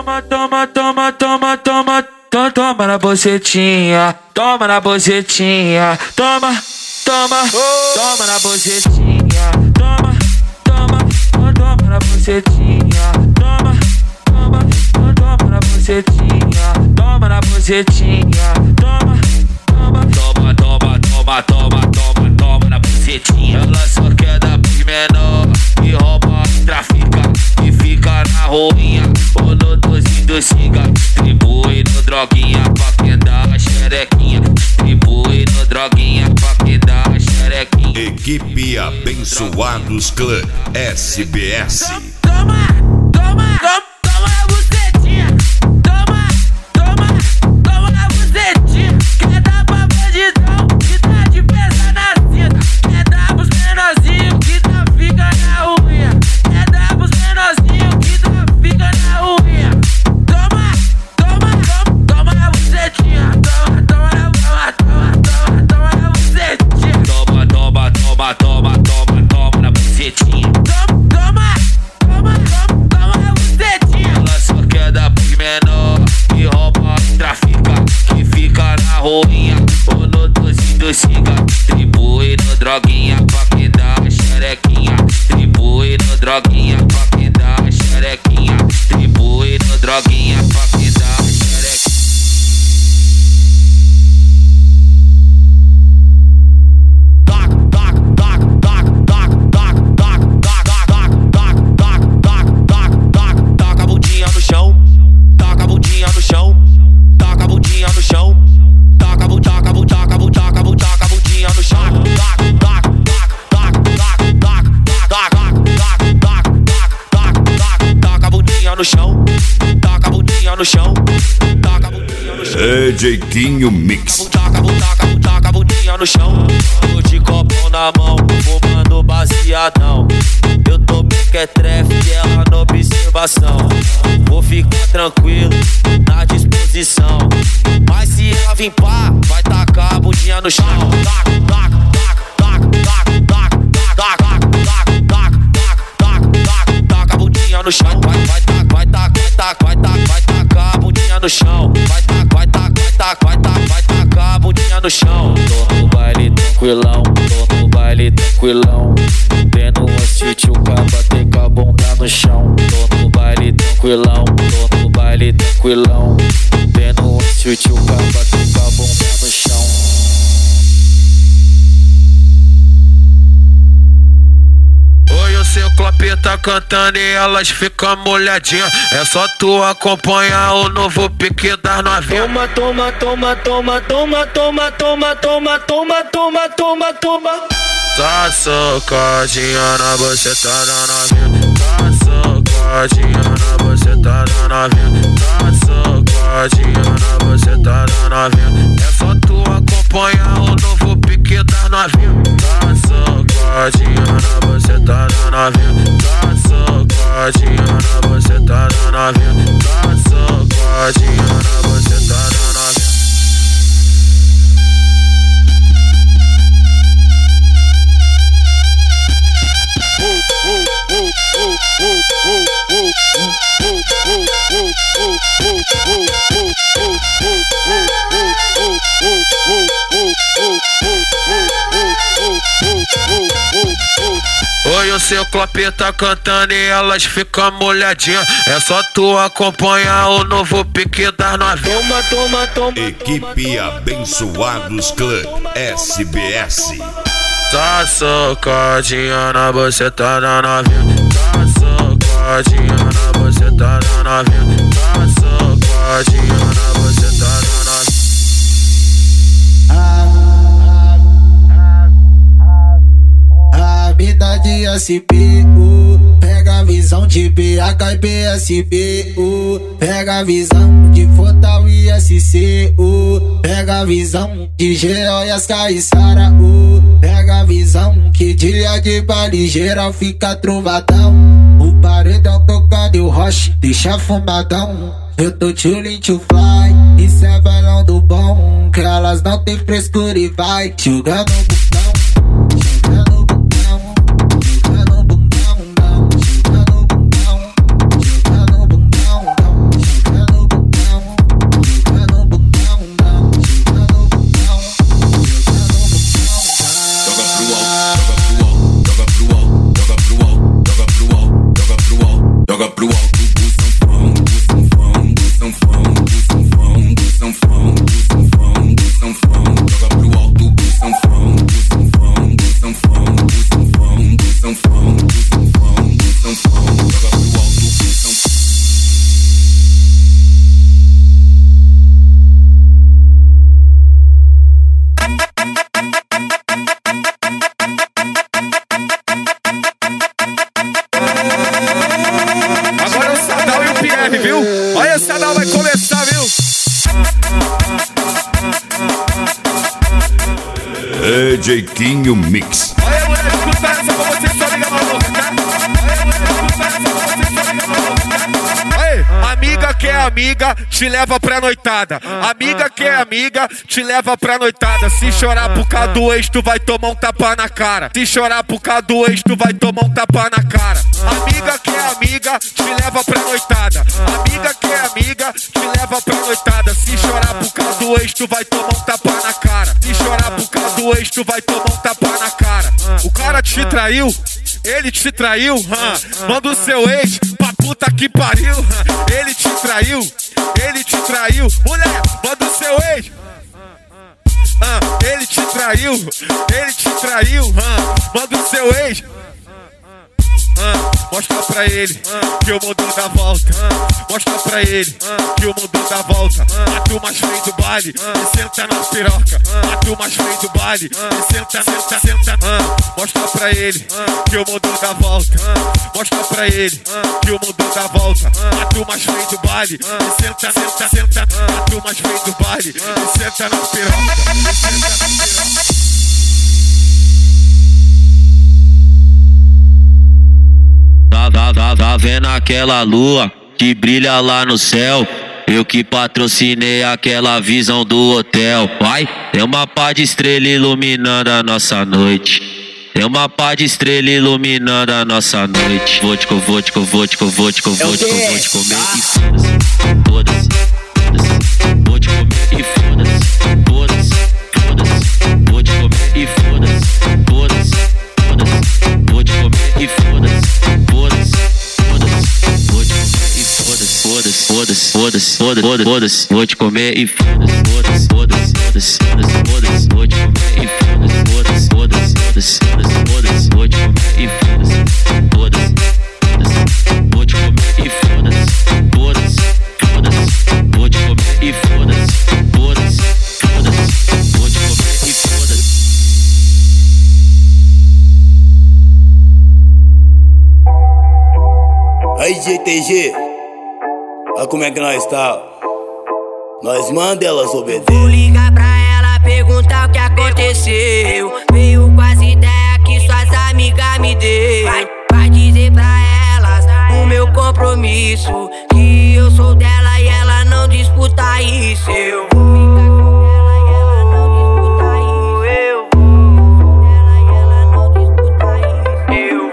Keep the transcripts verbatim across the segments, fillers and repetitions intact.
Toma, toma, toma, toma, toma, toma, toma na bocetinha, toma na bocetinha, toma, toma, toma na bocetinha, toma, toma, toma na bocetinha, toma, toma, toma na bocetinha, toma na bocetinha, toma, toma, toma, toma, toma, toma, toma, toma na bocetinha. Ela só quer dar pros menor e rouba, trafica e fica na ruinha ou no docinho do ciga. Distribui no droguinha pra quem dá a xerequinha. Distribui no droguinha pra quem dá a xerequinha. Equipe Abençoados Clã S B S. Toma, toma, toma, toma na bucetinha. Toma, toma, toma na bucetinha. Quer dar pra bandidão que tá de peça na cinta. Quer dar pros menorzinhos que tá fica na unha. Quer dar pros menorzinhos que tá fica na unha. Toma, toma, toma, toma na bucetinha. Toma, toma, toma, toma, toma, toma na bucetinha. Toma, toma, toma, toma, toma, toma na bucetinha. Toma, toma, toma, toma, toma na bucetinha. Ela só quer dar pros menor e rouba, trafica, que fica na ruinha ou no docinho do ciga. Distribui no droguinha pra quem dá a xerequinha. Distribui no droguinha pra quem dá a xerequinha. Distribui no droguinha pra quem dá a xerequinha. Taca a bundinha no chão, taca a bundinha no chão, taca a bundinha no chão, taca a bundinha, taca a bundinha, taca a bundinha, taca a bundinha no chão, taca, taca, taca, taca, taca, taca a bundinha no chão, taca a bundinha no chão, taca a bundinha no chão. É Jeitinho Mix. Taca, taca, taca a bundinha no chão. Tô de copão na mão, fumando baseadão. Eu tô mequetrefe e ela na observação. Vou ficar tranquilo, na disposição. Mas se ela vir pá, vai tacar a bundinha no chão. Taca, taca, taca, taca, taca, taca, taca, taca, taca, taca, taca a bundinha no chão. Vai, vai tacar, vai tacar, vai tacar, vai tacar, vai tacar a bundinha no chão. Vai tacar, vai tacar, vai tacar, vai tacar, vai tacar a bundinha no chão. Tô no baile tranquilão, tô no baile tranquilão. Vendo um assiste o caba tem com a bunda no chão. Tô no baile tranquilão, tô no baile tranquilão. Vendo um assiste o caba tem com a bunda no chão. Oi, o seu clopê tá cantando e elas ficam molhadinhas. É só tu acompanhar o novo pique das novinhas. Toma, toma, toma, toma, toma, toma, toma, toma, toma, toma, toma, toma. Tá socadinha na buceta da novinha. Tá socadinha na buceta da novinha. Tá socadinha na buceta da novinha. É só tu acompanhar o novo pique das novinhas. Tá socadinha na buceta da novinha. Tá socadinha na buceta da novinha. Tá socadinha na buceta da novinha. Oi, o seu clopê tá cantando e elas ficam molhadinhas. É só tu acompanhar o novo pique das novinhas. Toma, toma, toma. Equipe Abençoados Clã S B S. Tá socadinha na buceta da novinha. Tá socadinha na buceta da novinha. Tá socadinha na buceta da novinha. A vida de S P U, pega a visão de B H e B S B U, pega a visão de Fortal e S C U, pega a visão de Geóias, Caiçara U, pega a visão que dia de baile geral fica trovadão. O paredão tocando e o roche deixa fumadão. Eu tô chillin' to fly, isso é balão do bom, que elas não tem frescura e vai jogando o botão. Aí esse anal vai começar, viu? D J Quinho Mix. Aí, mulher, escuta essa pra você, sua amiga maluca, tá? Aí, mulher, escuta essa pra você, sua amiga maluca, tá? Aí, amiga que é amiga, te leva pra noitada. Amiga que é amiga, te leva pra noitada. Se chorar por causa do ex, tu vai tomar um tapa na cara. Se chorar por causa do ex, tu vai tomar um tapa na cara. Amiga que é amiga, te leva pra noitada. Amiga que é amiga, te leva pra noitada. Se chorar por causa do ex, tu vai tomar um tapa na cara. Se chorar por causa do ex, tu vai tomar um tapa na cara. O cara te traiu, ele te traiu, hum. Manda o seu ex pra puta que pariu, hum. Ele te traiu, ele te traiu. Mulher, manda o seu ex. hum. Ele te traiu, ele te traiu, hum. Manda o seu ex. Ah, mostra pra ele ah, que o mundo dá volta. ah, Mostra pra ele ah, que o mundo dá volta. ah, A turma mais feia do baile ah, e senta na piroca. ah, A turma mais feia do baile ah, e senta, senta, senta. ah, Mostra pra ele ah, que o mundo dá volta. ah, Mostra pra ele ah, que o mundo dá volta. ah, A turma mais feia do baile ah, e senta, senta, senta. ah, A turma mais feia do baile ah, e senta na piroca. E senta na piroca. Tá, tá, tá, tá vendo aquela lua que brilha lá no céu? Eu que patrocinei aquela visão do hotel. Vai, tem uma pá de estrela iluminando a nossa noite. Tem uma pá de estrela iluminando a nossa noite. Vou te, vou te, vou te, vou te, vou te, vou te comer e foda-se, foda-se, foda-se. Vou te comer e foda-se, foda-se, foda-se. Vou te comer e foda-se, foda-se, foda-se. Vou te comer e foda-se. Foda-se, foda-se, foda-se, foda-se, foda-se, vou te comer e foda-se, foda-se, foda-se, foda-se, foda-se, vou te comer e foda-se, foda-se, foda-se, foda-se, foda-se, vou te comer e foda-se, foda-se, foda-se, vou te comer e foda-se, foda-se, foda-se, vou te comer e foda-se, foda-se, foda-se, vou te comer e foda-se. Aí, G T G, olha como é que nós tá. Nós manda elas obedecer. Vou ligar pra ela, perguntar o que aconteceu. Veio com as ideias que suas amigas me deu. Vai, vai dizer pra elas o meu compromisso, que eu sou dela e ela não disputa isso. Eu vou ficar com ela e ela não disputa isso. Eu vou dela e ela não disputa isso. Eu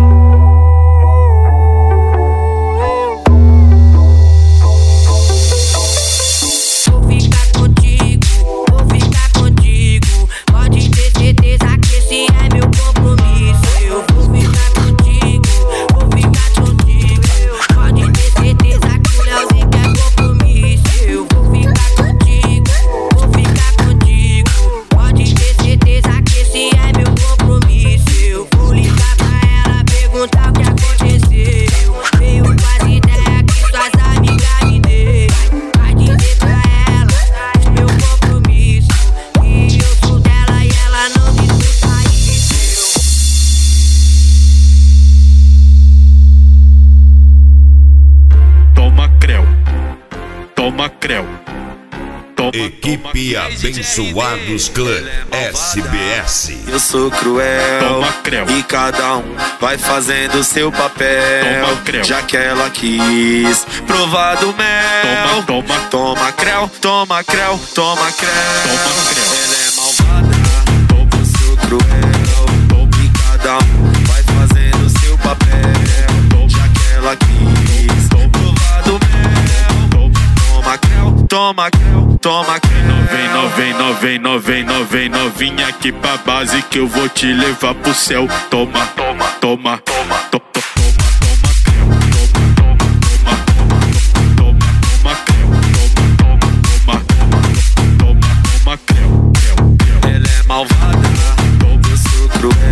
Equipe Abençoados Clã S B S. Eu sou cruel, toma creu, e cada um vai fazendo o seu papel. Toma creu, já que ela quis provar do mel. Toma, toma, toma creu, toma creu, toma creu. Toma creu. Ela é malvada, toma, eu sou cruel, toma, e cada um vai fazendo o seu papel. Já que ela quis provar do mel. Toma creu, toma creu, toma creu. Vem, não vem, não vem, não vem, não vem, novinha aqui pra base que eu vou te levar pro céu. Toma, toma, toma, toma, to, to, toma, toma creu, toma, toma, toma, toma, toma creu, toma, toma, toma, toma, toma creu, creu, creu. Ela é malvada, eu sou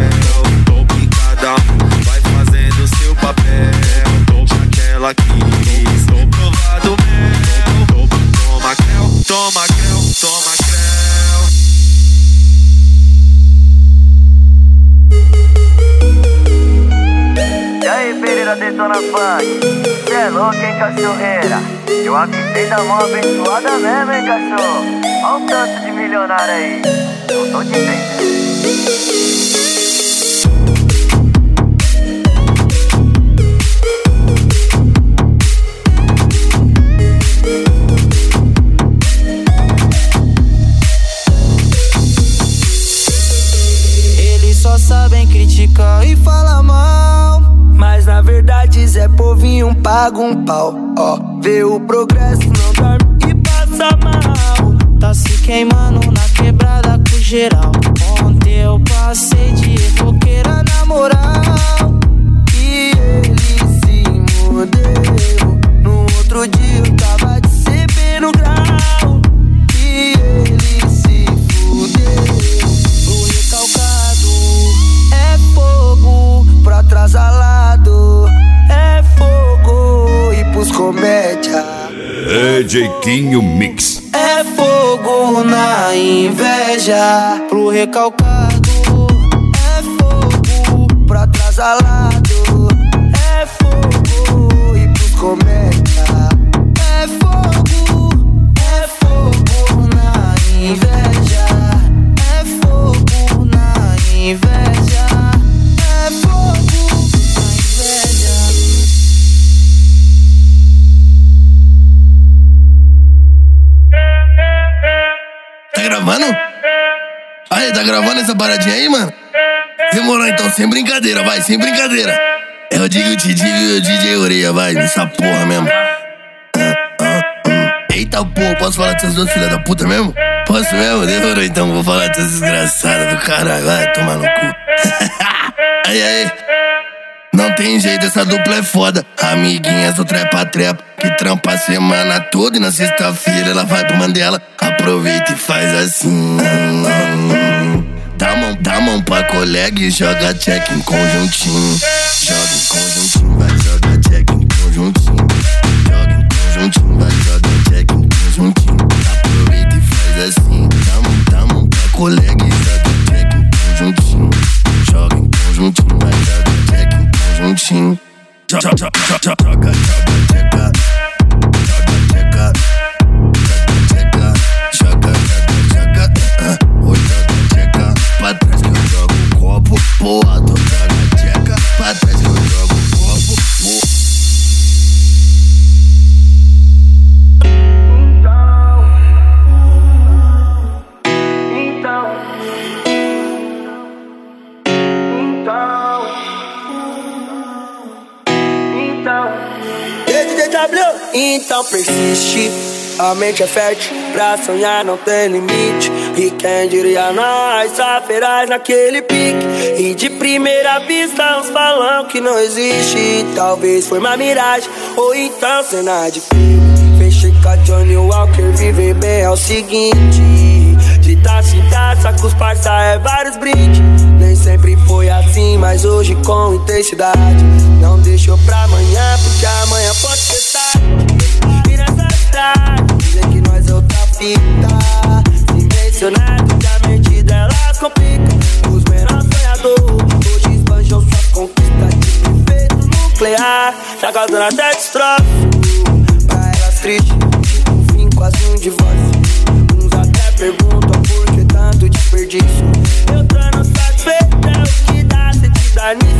cruel, e cada um vai fazendo o seu papel. Já que ela quis provar do mel. Toma creu, toma creu, toma creu. E aí, Pereira Detona Funk, é louco, hein, cachorreira? Eu avisei da mão abençoada mesmo, hein, cachorro? Olha o tanto de milionário aí. Não tô te entendendo. Só sabem criticar e falar mal, mas na verdade Zé Povinho paga um pau. Ó, vê o progresso, não dorme e passa mal. Tá se queimando na quebrada com geral. Ontem eu passei de roqueira na moral e ele se mudou. No outro dia eu tava de C B no grau e ele se fudeu. O recalcado é fogo pro atrasalado, é fogo e pros comédia. D J Quinho Mix. É fogo na inveja pro recalcado, é fogo pro atrasalado, é fogo e pros comédia. É fogo, é fogo na inveja, é fogo na inveja, é fogo na inveja. Tá gravando? Aí, tá gravando essa paradinha aí, mano? Demorou então, sem brincadeira, vai, sem brincadeira. Eu digo o Didi e o D J Orelha, vai, nessa porra mesmo. Ah, ah, hum. Eita porra, posso falar dessas duas filhas da puta mesmo? Posso mesmo? Demorou então, vou falar dessas desgraçadas do caralho, vai tomar no cu. Aí, aí. Não tem jeito, essa dupla é foda. Amiguinhas do trepa-trepa que trampa a semana toda e na sexta-feira ela vai pro Mandela. Aproveita e faz assim. Dá mão, dá mão pra colega e joga check em conjuntinho. Joga em conjuntinho, vai joga check em conjuntinho. Joga em conjuntinho, vai joga check em conjuntinho. Aproveita e faz assim. Dá mão, dá mão pra colega e joga check em conjuntinho. Joga em conjuntinho, vai joga check em conjuntinho. Joga, joga, joga, joga, joga, joga, joga, joga, joga, oi, joga, checa. Pra trás que eu jogo o copo, porra, tu joga checa. Pra trás que eu jogo o copo, porra. Então, então, então, D J W. Então persiste, a mente é fértil, pra sonhar não tem limite. E quem diria nós, só feraz naquele pique. E de primeira vista uns falam que não existe. Talvez foi uma miragem, ou então cena de filme. Fechei com a Johnny Walker, viver bem é o seguinte. De taça em taça com os parça é vários brindes. Nem sempre foi assim, mas hoje com intensidade. Não deixou pra amanhã, porque amanhã pode ser tarde. E nessa tarde, dizem que nós é outra fita. Se mencionado que a mente delas complica. Os menores sonhadores hoje esbanjam suas conquistas de efeito nuclear, tá causando até destroço. Pra elas tristes, um fim quase um divórcio. Uns até perguntam por que tanto desperdício. Eu tô no satisfeito, é o que dá sentido nisso.